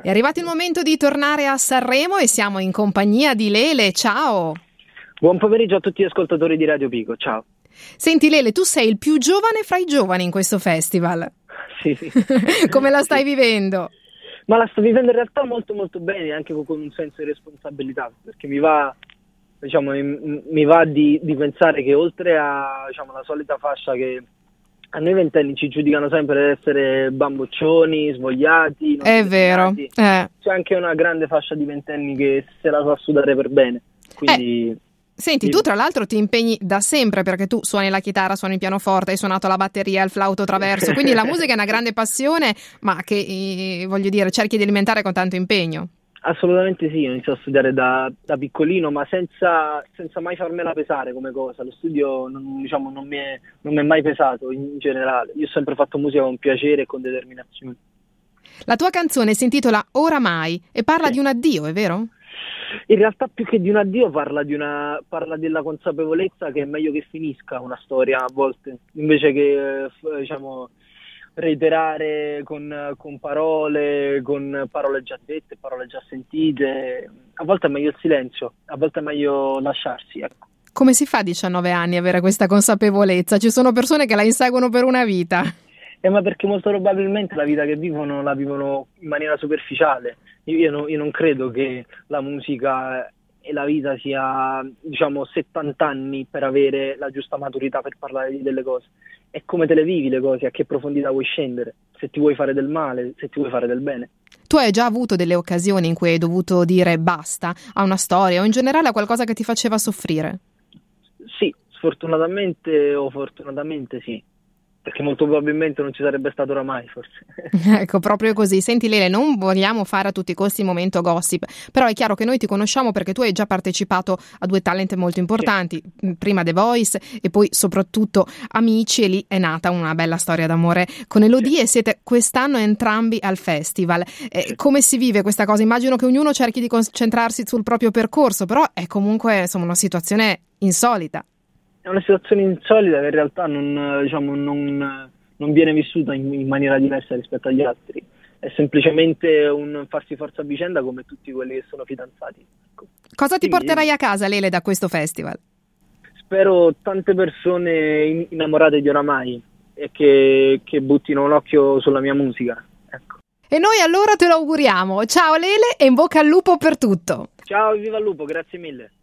È arrivato il momento di tornare a Sanremo e siamo in compagnia di Lele. Ciao! Buon pomeriggio a tutti gli ascoltatori di Radio Pico, ciao. Senti Lele, tu sei il più giovane fra i giovani in questo festival. Sì. Come la stai vivendo? Ma la sto vivendo in realtà molto molto bene, anche con un senso di responsabilità, perché mi va di pensare che oltre a la solita fascia che a noi ventenni ci giudicano sempre di essere bamboccioni, svogliati, è vero, c'è anche una grande fascia di ventenni che se la sa sudare per bene, quindi... Senti, tu tra l'altro ti impegni da sempre perché tu suoni la chitarra, suoni il pianoforte, hai suonato la batteria, il flauto traverso, quindi la musica è una grande passione, ma che, voglio dire, cerchi di alimentare con tanto impegno. Assolutamente sì, ho iniziato a studiare da piccolino, ma senza mai farmela pesare come cosa. Lo studio non mi è mai pesato in generale. Io ho sempre fatto musica con piacere e con determinazione. La tua canzone si intitola Oramai e parla di un addio, è vero? In realtà più che di un addio parla della consapevolezza che è meglio che finisca una storia a volte, invece che reiterare con parole già dette, parole già sentite. A volte è meglio il silenzio, a volte è meglio lasciarsi, ecco. Come si fa a 19 anni a avere questa consapevolezza? Ci sono persone che la inseguono per una vita. Ma perché molto probabilmente la vita che vivono la vivono in maniera superficiale. Io non credo che la musica e la vita sia 70 anni per avere la giusta maturità per parlare di delle cose. È come te le vivi le cose, a che profondità vuoi scendere, se ti vuoi fare del male, se ti vuoi fare del bene. Tu hai già avuto delle occasioni in cui hai dovuto dire basta a una storia o in generale a qualcosa che ti faceva soffrire? Sì, sfortunatamente o fortunatamente sì. Perché molto probabilmente non ci sarebbe stato oramai, forse. Ecco, proprio così. Senti Lele, non vogliamo fare a tutti i costi il momento gossip, però è chiaro che noi ti conosciamo perché tu hai già partecipato a 2 talent molto importanti, sì. Prima The Voice e poi soprattutto Amici, e lì è nata una bella storia d'amore con Elodie, sì. E siete quest'anno entrambi al festival. Sì. Come si vive questa cosa? Immagino che ognuno cerchi di concentrarsi sul proprio percorso, però è comunque una situazione insolita. È una situazione insolita che in realtà non viene vissuta in maniera diversa rispetto agli altri. È semplicemente un farsi forza a vicenda come tutti quelli che sono fidanzati. Ecco. Cosa ti porterai a casa, Lele, da questo festival? Spero tante persone innamorate di Oramai e che buttino un occhio sulla mia musica. Ecco. E noi allora te lo auguriamo. Ciao Lele e in bocca al lupo per tutto. Ciao, viva il lupo, grazie mille.